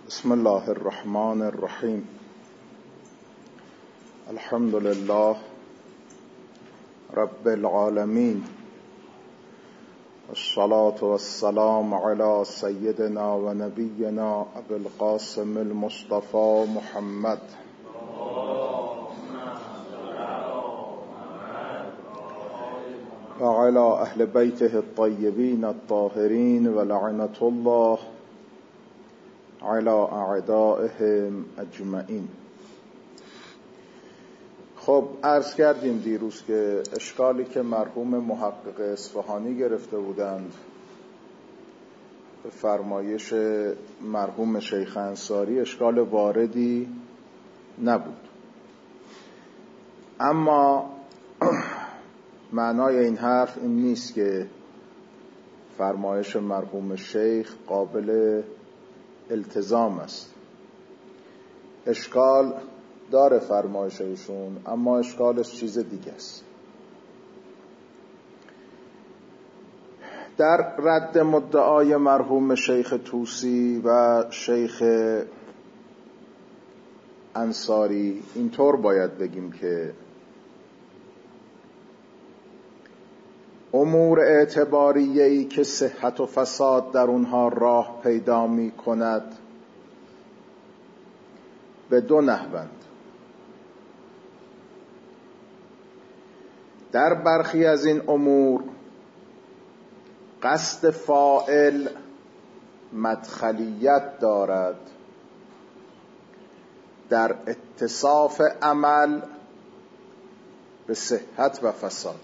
بسم الله الرحمن الرحیم. الحمد لله رب العالمین، والصلاة والسلام على سيدنا و نبینا ابی القاسم المصطفى محمد و على اهل بیته الطیبین الطاهرین و لعنة الله على اعدائهم اجمعین. خب عرض کردیم دیروز که اشکالی که مرحوم محقق اصفهانی گرفته بودند به فرمایش مرحوم شیخ انصاری اشکال واردی نبود، اما معنای این حرف این نیست که فرمایش مرحوم شیخ قابل التزام است. اشکال داره فرمایش ایشون، اما اشکالش چیز دیگه است. در رد مدعای مرحوم شیخ طوسی و شیخ انصاری اینطور باید بگیم که امور اعتباریه‌ای که صحت و فساد در اونها راه پیدا می کند به دو نحوند. در برخی از این امور قصد فاعل مدخلیت دارد در اتصاف عمل به صحت و فساد.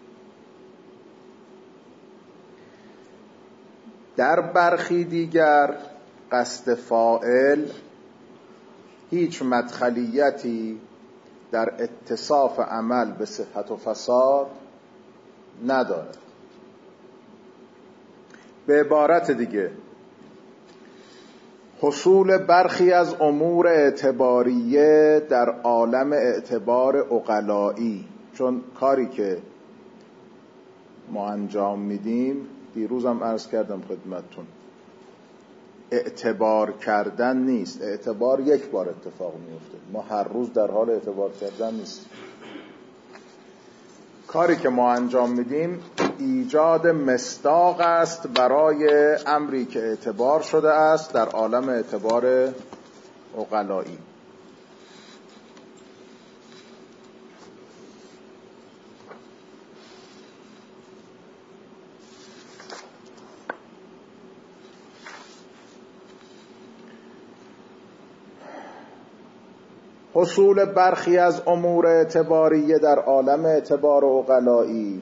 در برخی دیگر قصد فاعل هیچ مدخلیتی در اتصاف عمل به صحت و فساد ندارد. به عبارت دیگه، حصول برخی از امور اعتباریه در عالم اعتبار عقلایی، چون کاری که ما انجام میدیم دیروزم عرض کردم خدمتتون، اعتبار کردن نیست. اعتبار یک بار اتفاق میفته، ما هر روز در حال اعتبار کردن نیست. کاری که ما انجام میدیم ایجاد مصداق است برای امری که اعتبار شده است در عالم اعتبار عقلایی. حصول برخی از امور اعتباریه در عالم اعتبار عقلایی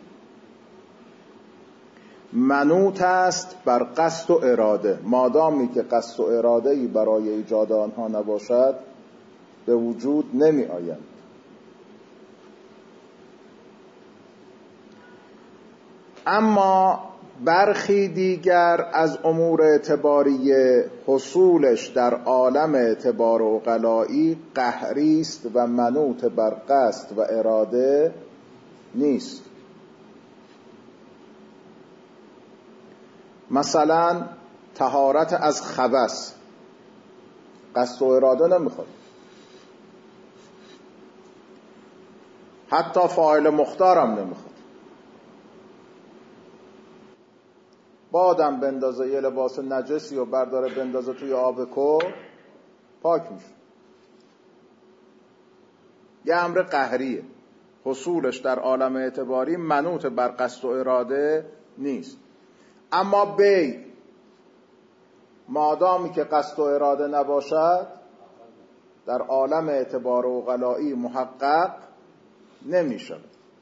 منوط است بر قصد و اراده. مادامی که قصد و اراده‌ای برای ایجاد آنها نباشد به وجود نمی آیند. اما برخی دیگر از امور اعتباریه حصولش در عالم اعتبار عقلایی قهری است و منوط بر قصد و اراده نیست. مثلا طهارت از خبث قصد و اراده نمیخواد، حتی فاعل مختارم نمیخواد. بادم بندازه یه لباس نجسی و برداره بندازه توی آب کو، پاک میشه. یه امر قهریه، حصولش در عالم اعتباری منوط بر قصد و اراده نیست. اما بی مادامی که قصد و اراده نباشد در عالم اعتبار عقلایی محقق نمیشه.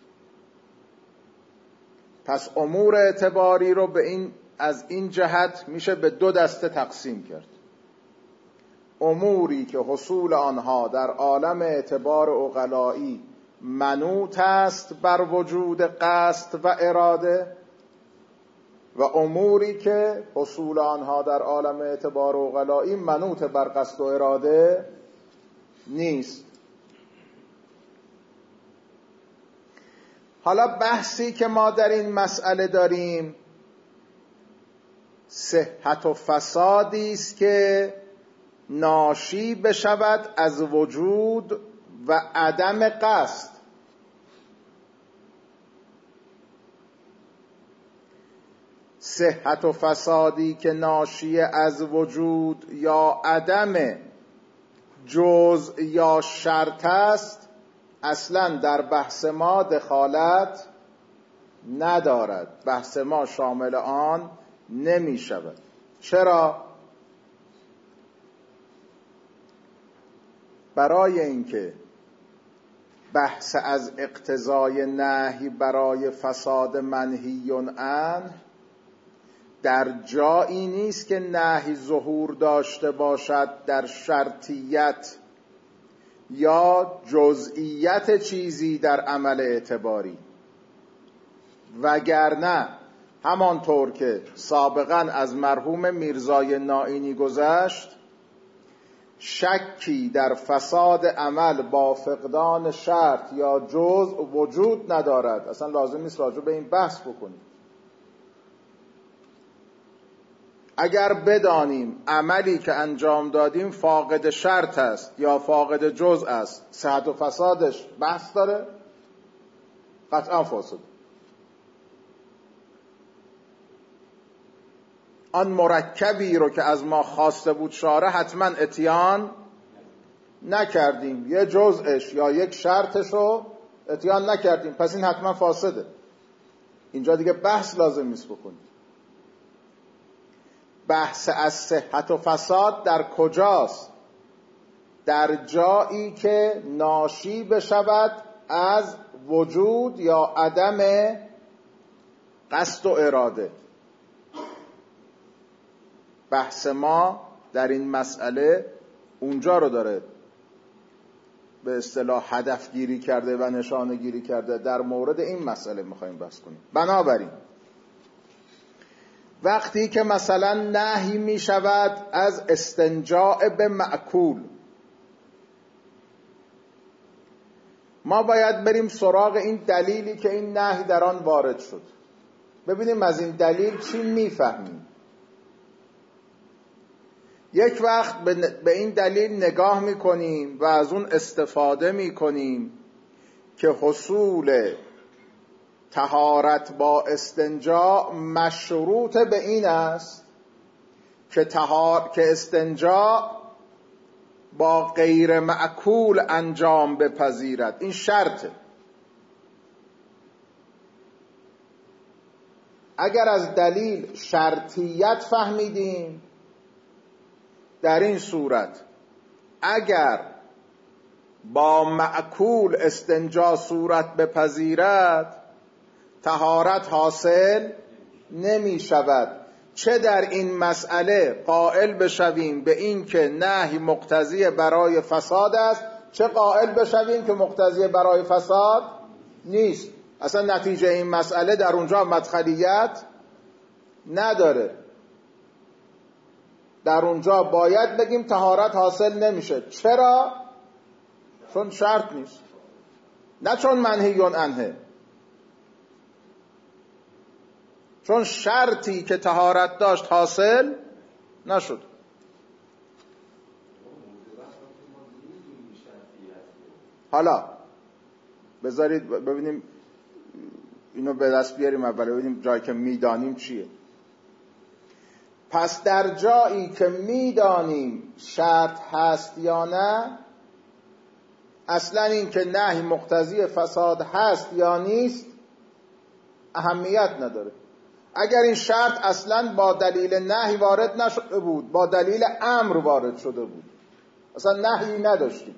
پس امور اعتباری رو از این جهت میشه به دو دسته تقسیم کرد. اموری که حصول آنها در عالم اعتبار عقلایی منوط است بر وجود قصد و اراده، و اموری که حصول آنها در عالم اعتبار عقلایی منوط بر قصد و اراده نیست. حالا بحثی که ما در این مسئله داریم صحت و فسادی است که ناشی بشود از وجود و عدم قصد. صحت و فسادی که ناشی از وجود یا عدم جزء یا شرط است اصلا در بحث ما دخالت ندارد، بحث ما شامل آن نمی شود. چرا؟ برای اینکه بحث از اقتضای نهی برای فساد منهی عنه در جایی نیست که نهی ظهور داشته باشد در شرطیت یا جزئیت چیزی در عمل اعتباری، وگرنه همانطور که سابقا از مرحوم میرزای نائینی گذشت، شکی در فساد عمل با فقدان شرط یا جزء وجود ندارد. اصلا لازم نیست راجع به این بحث بکنیم. اگر بدانیم عملی که انجام دادیم فاقد شرط است یا فاقد جزء است، صحت و فسادش بحث داره؟ قطعا فاسد. آن مرکبی رو که از ما خواسته بود شارع حتما اتیان نکردیم، یه جزءش یا یک شرطش رو اتیان نکردیم، پس این حتما فاسده. اینجا دیگه بحث لازم نیست بکنیم. بحث از صحت و فساد در کجاست؟ در جایی که ناشی بشود از وجود یا عدم قصد و اراده. بحث ما در این مسئله اونجا رو داره به اصطلاح هدف گیری کرده و نشانه گیری کرده. در مورد این مسئله میخوایم بحث کنیم. بنابراین وقتی که مثلا نهی می شود از استنجاء به مأکول، ما باید بریم سراغ این دلیلی که این نهی در آن وارد شد، ببینیم از این دلیل چی میفهمیم. یک وقت به این دلیل نگاه میکنیم و از اون استفاده میکنیم که حصول طهارت با استنجا مشروط به این است که استنجا با غیر مأکول انجام بپذیرد. این شرطه. اگر از دلیل شرطیت فهمیدیم، در این صورت اگر با مأکول استنجا صورت بپذیرد طهارت حاصل نمی شود. چه در این مسئله قائل بشویم به این که نهی مقتضی برای فساد است، چه قائل بشویم که مقتضی برای فساد نیست. اصلا نتیجه این مسئله در اونجا مدخلیت نداره. در اونجا باید بگیم طهارت حاصل نمیشه. چرا؟ چون شرط نیست، نه چون منهی عنه. چون شرطی که طهارت داشت حاصل نشد. حالا بذارید ببینیم اینو به دست بیاریم اول، ببینیم جایی که میدانیم چیه. پس در جایی که میدانیم شرط هست یا نه، اصلا این که نهی مقتضی فساد هست یا نیست اهمیت نداره. اگر این شرط اصلا با دلیل نهی وارد نشده بود، با دلیل امر وارد شده بود، اصلا نهی نداشتیم،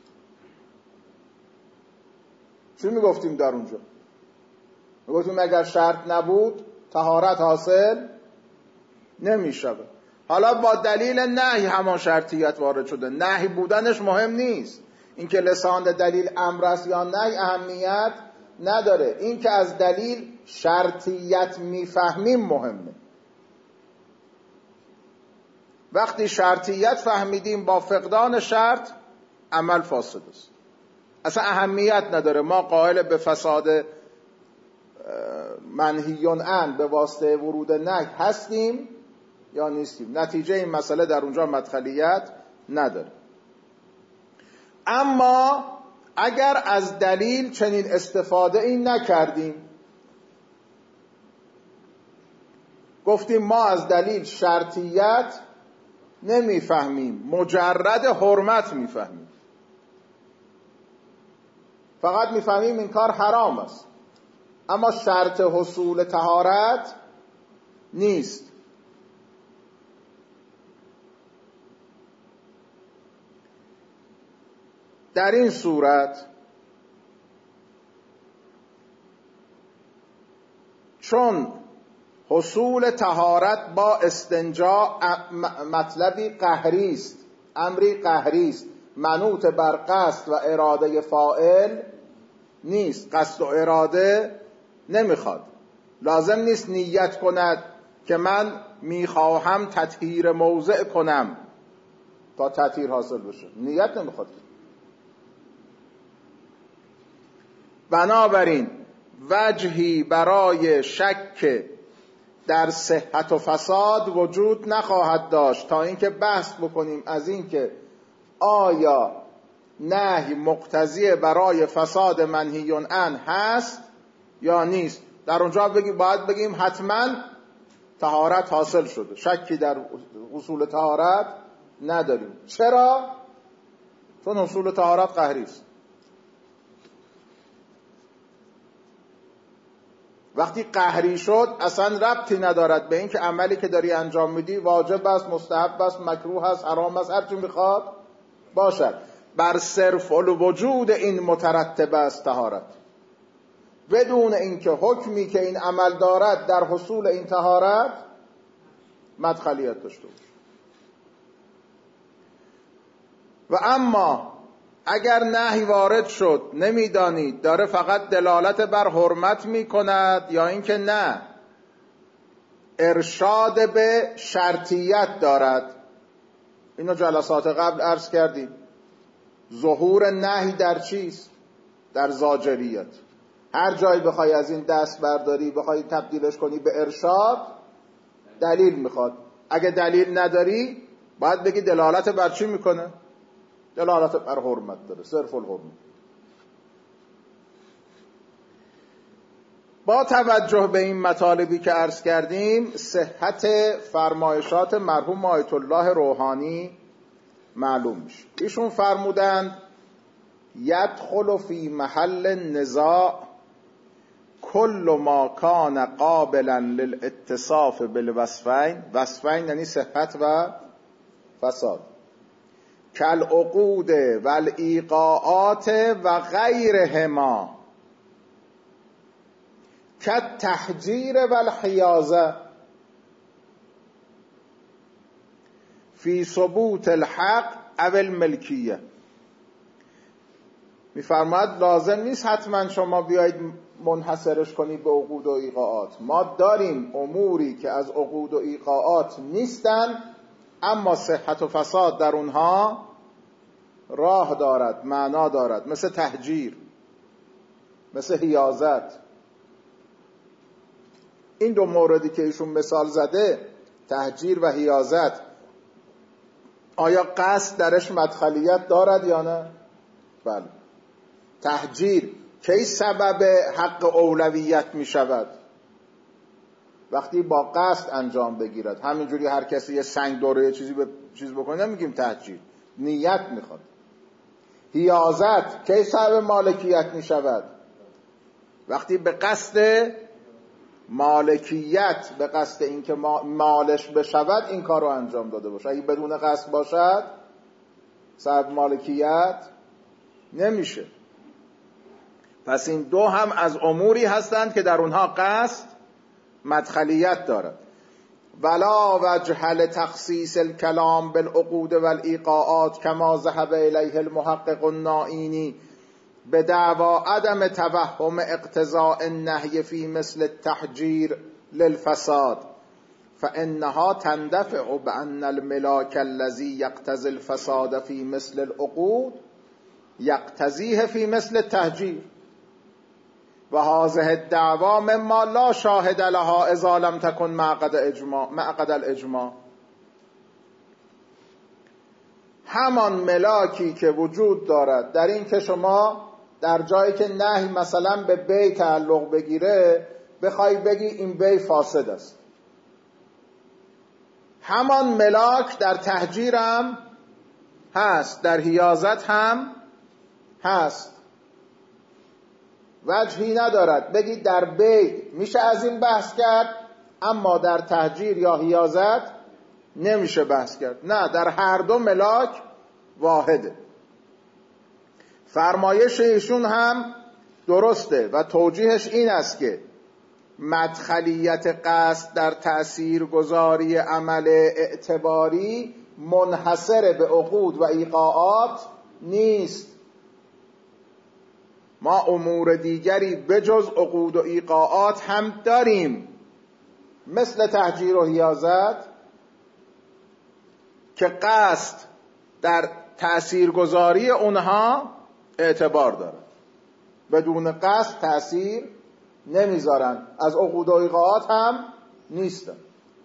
چی میگفتیم در اونجا؟ میگفتیم اگر شرط نبود طهارت حاصل نمیشود. حالا با دلیل نهی همان شرطیت وارد شده، نهی بودنش مهم نیست. اینکه لسان دلیل امر است یا نهی اهمیت نداره. این که از دلیل شرطیت میفهمیم مهمه. وقتی شرطیت فهمیدیم با فقدان شرط عمل فاسد است، اصلا اهمیت نداره ما قائل به فساد منهی عنه به واسطه ورود نهی هستیم یا نیستیم. نتیجه این مسئله در اونجا مدخلیت نداره. اما اگر از دلیل چنین استفاده این نکردیم، گفتیم ما از دلیل شرطیت نمیفهمیم، مجرد حرمت میفهمیم، فقط میفهمیم این کار حرام است، اما شرط حصول طهارت نیست. در این صورت چون حصول طهارت با استنجا مطلبی قهری است، امری قهری است، منوط بر قصد و اراده فاعل نیست، قصد و اراده نمیخواد، لازم نیست نیت کند که من میخواهم تطهیر موضع کنم تا تطهیر حاصل بشه، نیت نمیخواد. بنابراین وجهی برای شک در صحت و فساد وجود نخواهد داشت تا اینکه بحث بکنیم از اینکه آیا نهی مقتضی برای فساد منهی عنه هست یا نیست. در اونجا باید بگیم حتما طهارت حاصل شده، شکی در حصول طهارت نداریم. چرا؟ چون حصول طهارت قهری است. وقتی قهری شد اصلا ربطی ندارد به این که عملی که داری انجام میدی واجب است، مستحب است، مکروه است، حرام است، هر چی میخواد باشد، بر صرف الوجود این مترتب است طهارت، بدون اینکه حکمی که این عمل دارد در حصول این طهارت مدخلیت داشته باشه. و اما اگر نهی وارد شد نمیدانید داره فقط دلالت بر حرمت میکند یا اینکه نه ارشاد به شرطیت دارد، اینو جلسات قبل عرض کردیم. ظهور نهی در چیست؟ در زاجریت. هر جایی بخوای از این دست برداری، بخوای تبدیلش کنی به ارشاد، دلیل میخواد. اگه دلیل نداری باید بگی دلالت بر چی میکنه؟ دلالت بر حرمت داره، صرف الحرمت. با توجه به این مطالبی که عرض کردیم، صحت فرمایشات مرحوم آیت الله روحانی معلوم میشه. ایشون فرمودند یدخل فی محل النزاع کل ما کان قابلا للاتصاف بالوصفین، وصفین یعنی صحت و فساد، کالعقود والایقاعات و غیرهما کالتحجیر والحیازه فی ثبوت الحق او الملکیه. میفرماید لازم نیست حتما شما بیایید منحصرش کنید به عقود و ایقاعات. ما داریم اموری که از عقود و ایقاعات نیستن اما صحت و فساد در اونها راه دارد، معنا دارد، مثل تحجیر، مثل حیازت. این دو موردی که ایشون مثال زده، تحجیر و حیازت، آیا قصد درش مدخلیت دارد یا نه؟ بله. تحجیر کی سبب حق اولویت می شود؟ وقتی با قصد انجام بگیرد. همینجوری هر کسی یه سنگ دوره چیزی بکنه نمیگیم تحجیر، نیت میخواد. حیازت کی سبب مالکیت می شود؟ وقتی به قصد مالکیت، به قصد اینکه مالش بشود این کار رو انجام داده باشه. اگه بدون قصد باشد سبب مالکیت نمیشه. پس این دو هم از اموری هستند که در اونها قصد مدخلیت دارد. ولا وجه لتخصیص الکلام بالعقود والایقاعات کما ذهب الیه المحقق النائینی بدعوی عدم توهم اقتضاء النهی فی مثل التحجیر للفساد فانها تندفع بان الملاک الذي يقتضي الفساد في مثل العقود يقتضيه في مثل التحجیر و هذه الدعوی مما لا شاهد لها اذا لم تكن معقد الاجماع. همان ملاکی که وجود دارد در این که شما در جایی که نهی مثلا به بی تعلق بگیره بخوای بگی این بی فاسد است، همان ملاک در تهجیر هم هست، در حیازت هم هست. وجهی ندارد بگی در بی میشه از این بحث کرد اما در تهجیر یا حیازت نمیشه بحث کرد. نه، در هر دو ملاک واحده. فرمایش ایشون هم درسته و توجیهش این است که مدخلیت قصد در تأثیر گذاری عمل اعتباری منحصر به عقود و ایقاعات نیست. ما امور دیگری بجز عقود و ایقاعات هم داریم، مثل تهجیر و حیازت که قصد در تأثیرگذاری اونها اعتبار داره، بدون قصد تأثیر نمیذارن، از عقود و ایقاعات هم نیستن.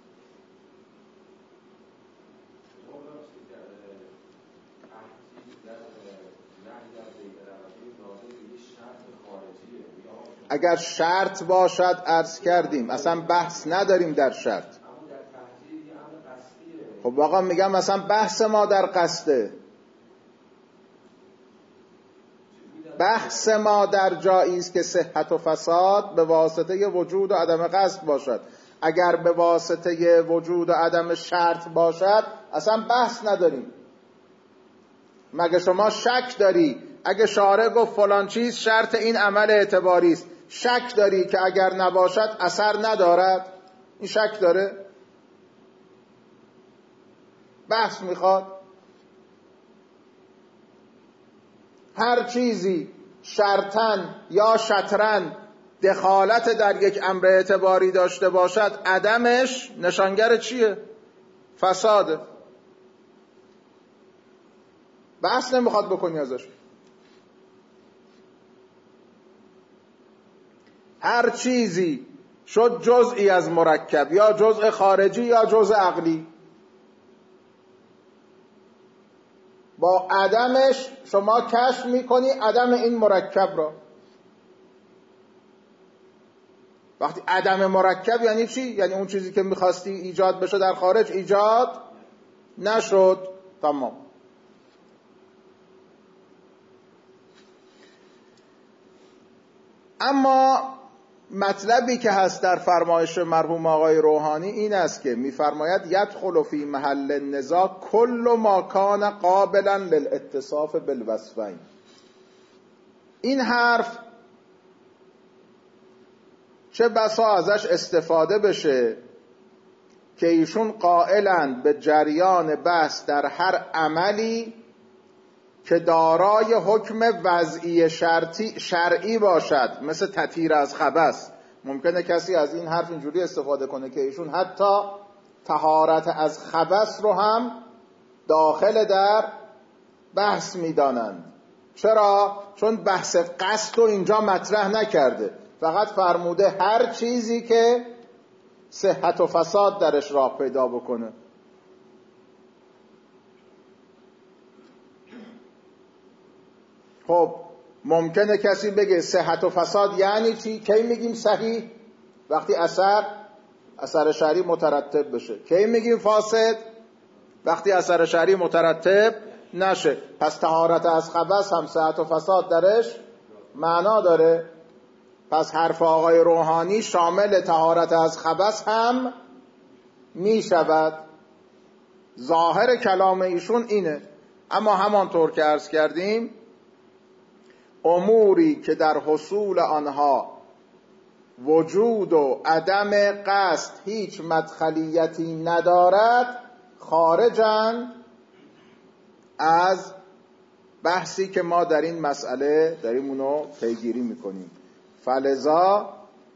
اگر شرط باشد عرض کردیم اصلا بحث نداریم در شرط. خب آقا میگم مثلا بحث ما در قصده، بحث ما در جایی است که صحت و فساد به واسطه وجود و عدم قصد باشد. اگر به واسطه وجود و عدم شرط باشد اصلا بحث نداریم. مگه شما شک داری اگه شارع گفت فلان چیز شرط این عمل اعتباری است، شک داری که اگر نباشد اثر ندارد؟ این شک داره؟ بحث میخواد. هر چیزی شرطن یا شطرن دخالت در یک امر اعتباری داشته باشد عدمش نشانگر چیه؟ فساده. بحث نمیخواد بکنی ازش. هر چیزی شد جزئی از مرکب، یا جزء خارجی یا جزء عقلی، با عدمش شما کشف میکنی عدم این مرکب را. وقتی عدم مرکب یعنی چی؟ یعنی اون چیزی که میخواستی ایجاد بشه در خارج ایجاد نشد. تمام. اما مطلبی که هست در فرمایش مرحوم آقای روحانی این است که میفرماید یدخل فی محل النزاع کل ما کان قابلا للاتصاف بالوصفین. این حرف چه بسا ازش استفاده بشه که ایشون قائلند به جریان بحث در هر عملی که دارای حکم وضعی شرعی باشد، مثل تطهیر از خبث. ممکنه کسی از این حرف اینجوری استفاده کنه که ایشون حتی طهارت از خبث رو هم داخل در بحث میدانند. چرا؟ چون بحث قصد رو اینجا مطرح نکرده، فقط فرموده هر چیزی که صحت و فساد درش راه پیدا بکنه. خب ممکنه کسی بگه صحت و فساد یعنی چی؟ کی میگیم صحیح؟ وقتی اثر شرعی مترتب بشه. کی میگیم فاسد؟ وقتی اثر شرعی مترتب نشه. پس طهارت از خبث هم صحت و فساد درش معنا داره. پس حرف آقای روحانی شامل طهارت از خبث هم میشود. ظاهر کلام ایشون اینه. اما همانطور که عرض کردیم اموری که در حصول آنها وجود و عدم قصد هیچ مدخلیتی ندارد خارجن از بحثی که ما در این مسئله داریم اونو پیگیری میکنیم. فلذا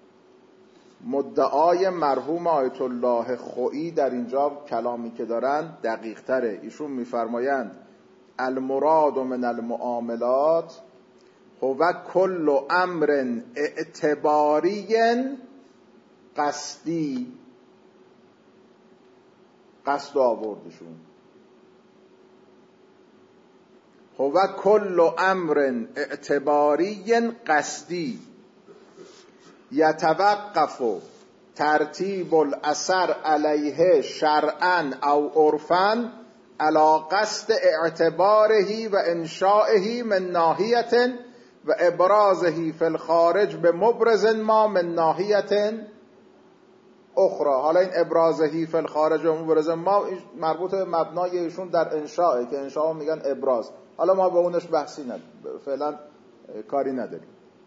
مدعای مرحوم آیت الله خویی در اینجا کلامی که دارن دقیق تره. ایشون میفرمایند المراد من المعاملات هو کل امر اعتباری قصدی. قصد آوردشون هو کل امر اعتباری قصدی یتوقف ترتیب الاثر علیه شرعا او عرفا علی قصد اعتباره و انشائه من ناحیة و ابرازه فی الخارج به مبرز ما من ناحیة اخرى. حالا این ابرازه فی الخارج و مبرز ما مربوط به مبنای ایشون در انشاءه که انشاء میگن ابراز. حالا ما به اونش بحثی نداریم، فعلا کاری نداریم.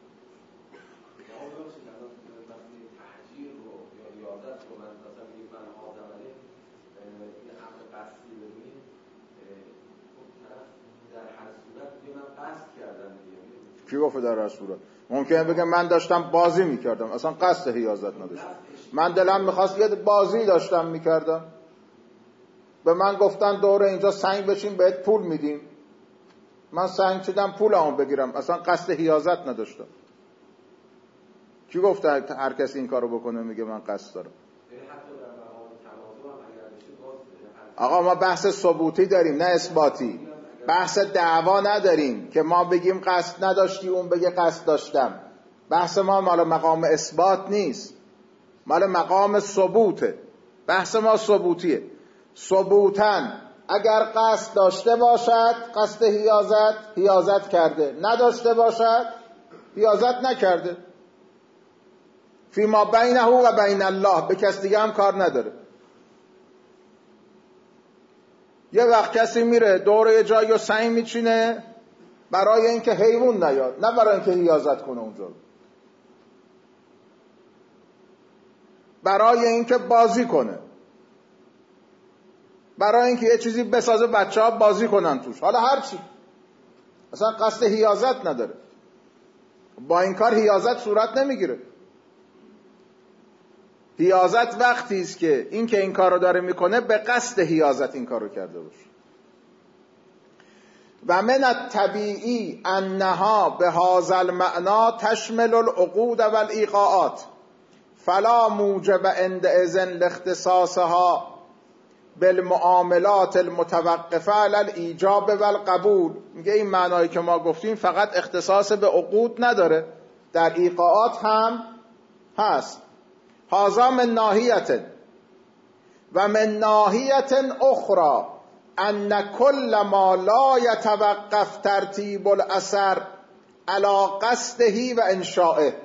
کی گفت در هر صورت؟ ممکنه بگه من داشتم بازی میکردم، اصلا قصد حیازت نداشتم، من دلم میخواست یه بازی داشتم میکردم، به من گفتن دوره اینجا سنگ بچین بهت پول میدیم، من سنگ چیدم پولمو بگیرم، اصلا قصد حیازت نداشتم. کی گفت هر کسی این کارو بکنه میگه من قصد دارم؟ آقا ما بحث ثبوتی داریم نه اثباتی، بحث دعوا نداریم که ما بگیم قصد نداشتی اون بگه قصد داشتم. بحث ما مال مقام اثبات نیست، مال مقام ثبوته. بحث ما ثبوتیه. ثبوتاً اگر قصد داشته باشد قصد حیازت کرده، نداشته باشد حیازت نکرده. فیما بینه و بین الله، به کس دیگه هم کار نداره. یه وقت کسی میره دور یه جایی و سنگ میچینه برای اینکه حیوان نیاد، نه برای اینکه حیازت کنه اونجا، برای اینکه بازی کنه، برای اینکه یه چیزی بسازه بچه ها بازی کنن توش، حالا هر چی، اصلا قصد حیازت نداره. با این کار حیازت صورت نمیگیره. حیازت وقتی است که این که این کارو داره میکنه به قصد حیازت این کارو کرده باشه. و من الطبیعی انها به هذا المعنا تشمل العقود والایقاعات فلا موجب عندئذ لاختصاصها بالمعاملات المتوقفه علی الایجاب والقبول. میگه این معنایی که ما گفتیم فقط اختصاص به عقود نداره، در ایقاعات هم هست. هذا من ناحیة و من ناحیة اخرى ان کل ما لا یتوقف ترتیب الاثر علی قصده و انشائه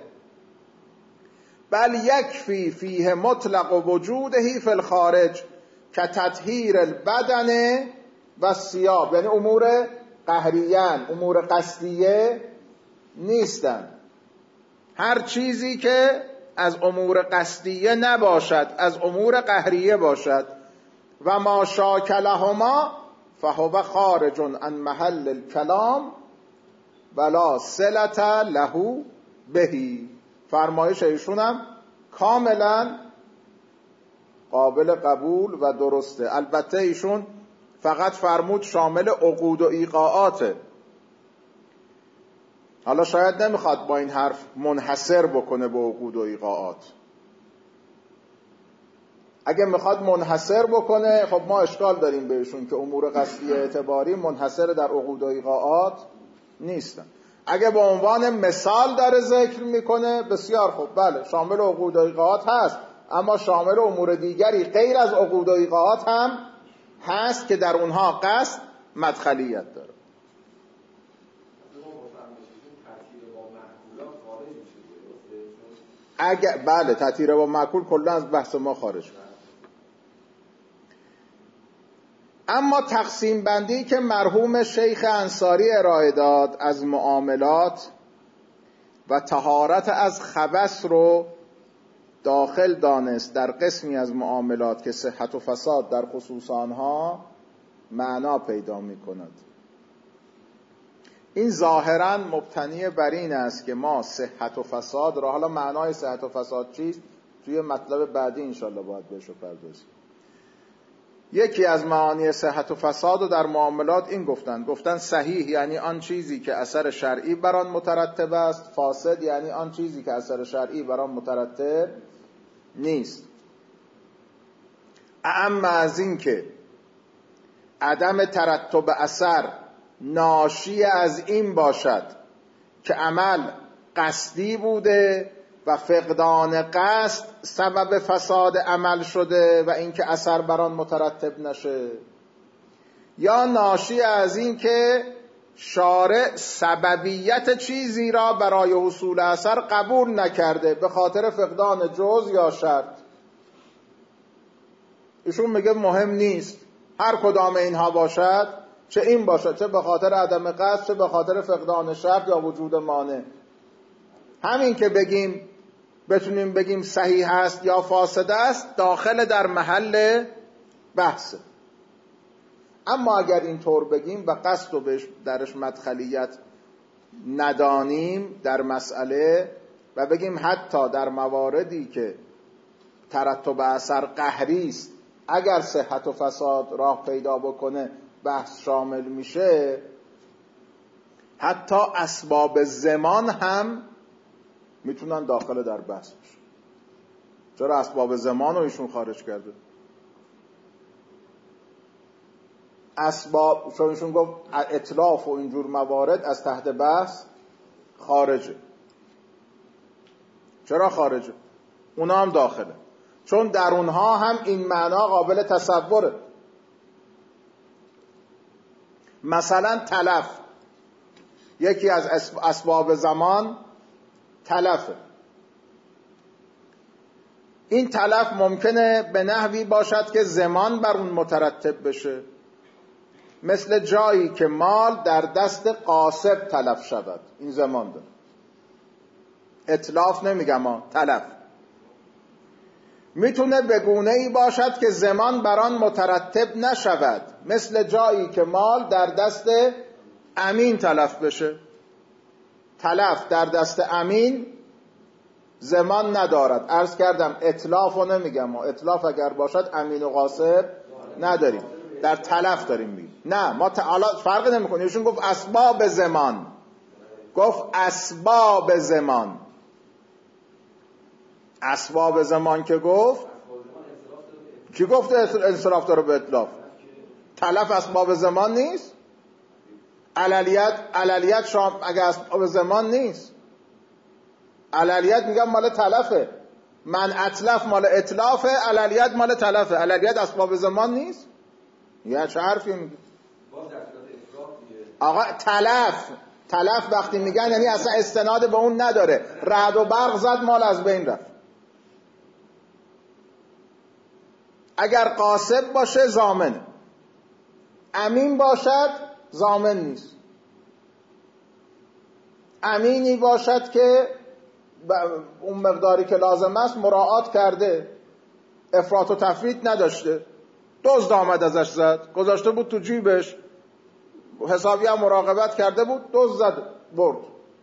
بل یکفی فیه مطلق وجوده فی الخارج که تطهیر البدن و الثياب. یعنی امور قهریان، امور قصدیه نیستن. هر چیزی که از امور قصدیه نباشد، از امور قهریه باشد، و ما شاکلهما فهو خارج عن محل الکلام ولا صلة له بهی. فرمایش ایشونم کاملا قابل قبول و درسته. البته ایشون فقط فرمود شامل عقود و ایقاعاته. حالا شاید نمیخواد با این حرف منحصر بکنه به عقود و ایقاعات. اگه میخواد منحصر بکنه خب ما اشکال داریم بهشون که امور قصدی اعتباری منحصر در عقود و ایقاعات نیستن. اگه به عنوان مثال داره ذکر میکنه بسیار خوب، بله شامل عقود و ایقاعات هست، اما شامل امور دیگری غیر از عقود و ایقاعات هم هست که در اونها قصد مدخلیت داره. اگر بله تطهیر با معقول کلا از بحث ما خارج شد. اما تقسیم بندی که مرحوم شیخ انصاری ارائه داد از معاملات و طهارت از خبث رو داخل دانست در قسمی از معاملات که صحت و فساد در خصوص آنها معنا پیدا می کند. این ظاهراً مبتنی بر این است که ما صحت و فساد را، حالا معنای صحت و فساد چیست توی مطلب بعدی انشالله باید بهش پردازیم. یکی از معانی صحت و فساد رو در معاملات این گفتن صحیح یعنی آن چیزی که اثر شرعی بر آن مترتب است، فاسد یعنی آن چیزی که اثر شرعی بر آن مترتب نیست. اما از این که عدم ترتب اثر ناشی از این باشد که عمل قصدی بوده و فقدان قصد سبب فساد عمل شده و اینکه اثر بر آن مترتب نشه، یا ناشی از این که شارع سببیت چیزی را برای حصول اثر قبول نکرده به خاطر فقدان جزء یا شرط. ایشون میگه مهم نیست هر کدام اینها باشد، چه این باشد، چه به خاطر عدم قصد، چه به خاطر فقدان شرط یا وجود مانع، همین که بتونیم بگیم صحیح است یا فاسد است داخل در محل بحثه. اما اگر اینطور بگیم و قصد رو درش مدخلیت ندانیم در مسئله و بگیم حتی در مواردی که ترتب اثر قهری است اگر صحت و فساد راه پیدا بکنه بحث شامل میشه، حتی اسباب زمان هم میتونن داخل در بحث بشه. چرا اسباب زمان رو ایشون خارج کرده؟ اسباب چون ایشون گفت اتلاف و اینجور موارد از تحت بحث خارجه. چرا خارجه؟ اونا هم داخله، چون در اونها هم این معنا قابل تصوره. مثلا تلف، یکی از اسباب زمان تلفه. این تلف ممکنه به نحوی باشد که زمان بر اون مترتب بشه، مثل جایی که مال در دست غاصب تلف شود، این زمان داره. اتلاف نمیگم، تلف. میتونه به گونه‌ای باشد که زمان بر آن مترتب نشود، مثل جایی که مال در دست امین تلف بشه. تلف در دست امین زمان ندارد. عرض کردم اتلافو نمیگم، اتلاف اگر باشد امین و غاصب نداریم، در تلف داریم میگیم. نه، ما تعالی فرق نمیکنه. ایشون گفت اسباب زمان، گفت اسباب زمان. اسباب زمان که گفت، کی گفته انصراف داره به اتلاف؟ تلف اسباب زمان نیست. علیت شام اگه اسباب زمان نیست، علیت میگم مال تلفه. من اتلف مال اتلافه، علیت مال تلفه. علیت اسباب زمان نیست. یه چه حرفی میگی؟ آقا تلف وقتی میگن یعنی اصلا استناد به اون نداره. رعد و برق زد مال از بین رفت. اگر قاصب باشه ضامنه، امین باشد ضامن نیست. امینی باشد که اون مقداری که لازم است مراعات کرده، افراط و تفریط نداشته، دزد آمد ازش زد، گذاشته بود تو جیبش، حسابی هم مراقبت کرده بود، دزد زد برد.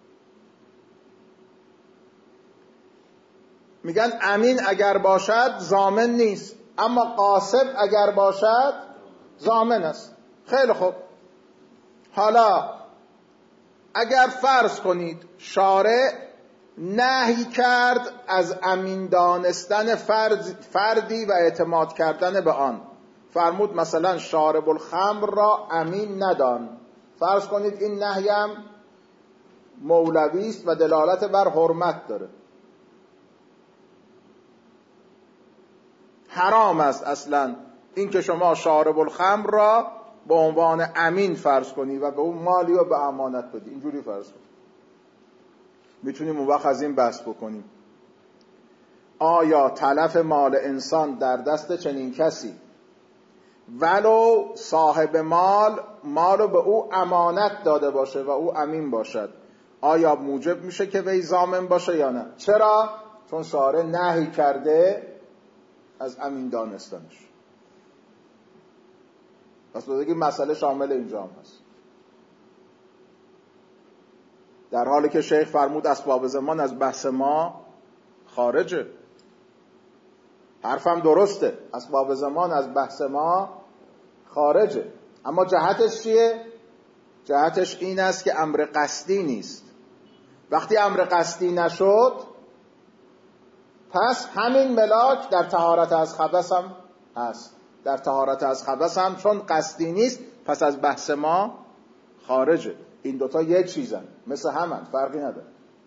میگن امین اگر باشد ضامن نیست، اما قاصب اگر باشد ضامن است. خیلی خوب، حالا اگر فرض کنید شارع نهی کرد از امین دانستن فردی و اعتماد کردن به آن، فرمود مثلا شارب الخمر را امین ندان، فرض کنید این نهی هم مولوی است و دلالت بر حرمت داره. حرام است اصلا این که شما شارب الخمر را به عنوان امین فرض کنی و به اون مالی رو به امانت بدی، اینجوری فرض کنی. میتونیم اون وقت از این بحث بکنیم آیا تلف مال انسان در دست چنین کسی ولو صاحب مال رو به او امانت داده باشه و او امین باشد، آیا موجب میشه که وی ضامن باشه یا نه؟ چرا؟ چون شارع نهی کرده از امین دانستنش. پس بگیم مسئله شامل اینجا هم هست. در حالی که شیخ فرمود اسباب زمان از بحث ما خارجه. حرفم درسته، اسباب زمان از بحث ما خارجه، اما جهتش چیه؟ جهتش این است که امر قصدی نیست. وقتی امر قصدی نشد، پس همین ملاک در طهارت از خبث هم هست. در طهارت از خبث هم چون قصدی نیست، پس از بحث ما خارجه. این دوتا یک چیزن، مثل همن، فرقی نداره.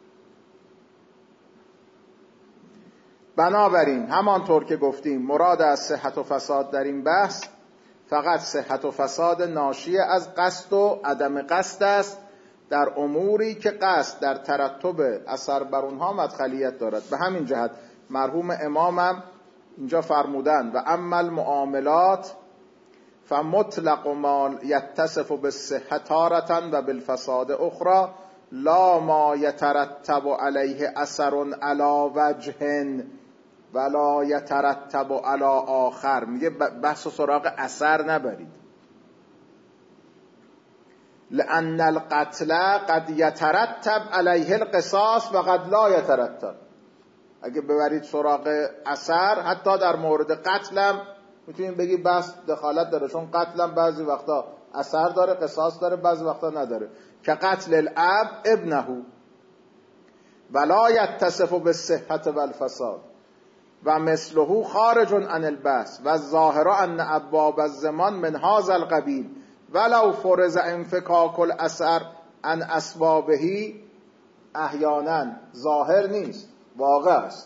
بنابراین همانطور که گفتیم مراد از صحت و فساد در این بحث فقط صحت و فساد ناشی از قصد و عدم قصد است در اموری که قصد در ترتب اثر بر اونها مدخلیت دارد. به همین جهت مرحوم امامم اینجا فرمودن و اما المعاملات فمطلق ما یتصف بالصحة تارة و بالفساد اخرى لا ما یترتب علیه اثر علی وجه ولا یترتب علی آخر. میگه بحث و سراغ اثر نبرید. لأن القتل قد یترتب علیه القصاص و قد لا یترتب. اگه ببرید سراغ اثر، حتی در مورد قتلم میتونیم بگی بس دخالت داره، چون قتلم بعضی وقتا اثر داره، قصاص داره، بعضی وقتا نداره. که قتل الاب ابنه ولا یتصف بالصحة والفساد و مثله خارج عن البحث و الظاهر ان ابواب الزمان من هذا القبیل ولو فرض انفکاک الاثر عن اسبابه. احیانا ظاهر نیست، واقع است.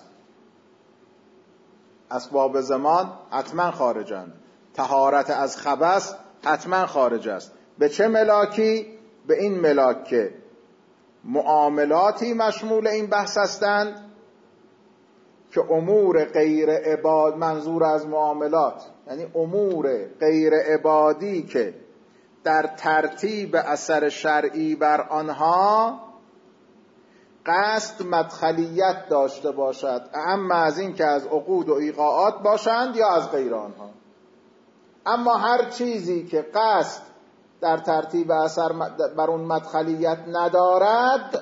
اسباب زمان حتما خارجند. طهارت از خبث حتما خارج است. به چه ملاکی؟ به این ملاک که معاملاتی مشمول این بحث هستند که امور غیر عباد، منظور از معاملات یعنی امور غیر عبادی که در ترتیب اثر شرعی بر آنها قصد مدخلیت داشته باشد، اما از این که از عقود و ایقاعات باشند یا از غیر آنها. اما هر چیزی که قصد در ترتیب اثر بر اون مدخلیت ندارد،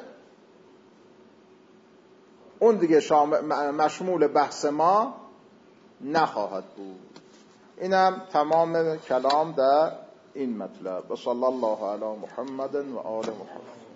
اون دیگه مشمول بحث ما نخواهد بود. اینم تمام کلام در این مطلب. و صلی الله علی محمد و آل محمد.